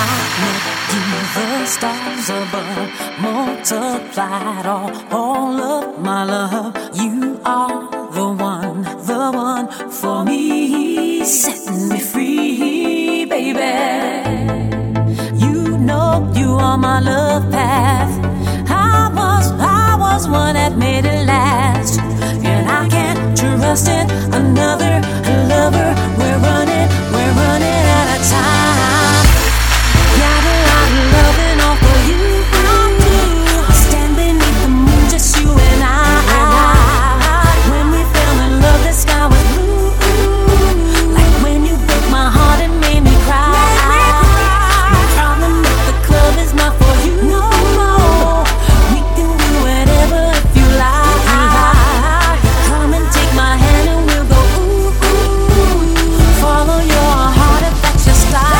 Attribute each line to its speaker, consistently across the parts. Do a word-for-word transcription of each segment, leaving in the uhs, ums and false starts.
Speaker 1: The stars above multiplied all, all of my love. You are the one, the one for me, setting me free, baby. You know you are my love path. I was, I was one that made it last, and I can't trust in another lover. We're running, we're running out of time. Got a lot of loving all for you. I do. Stand beneath the moon, just you and I. When we fell in love, the sky was blue. Like when you broke my heart and made me cry. No problem if the club is not for you. No more. We can do whatever if you like. Come and take my hand and we'll go ooh ooh. Follow your heart if that's your style.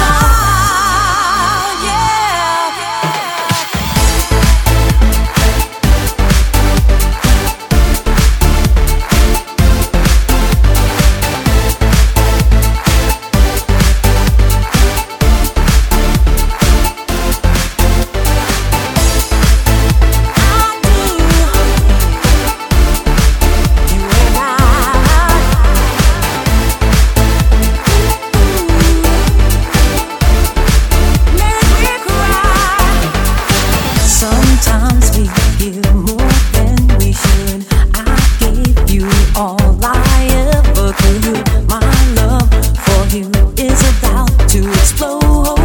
Speaker 1: Sometimes we give more than we should. I gave you all I ever could. My love for you is about to explode.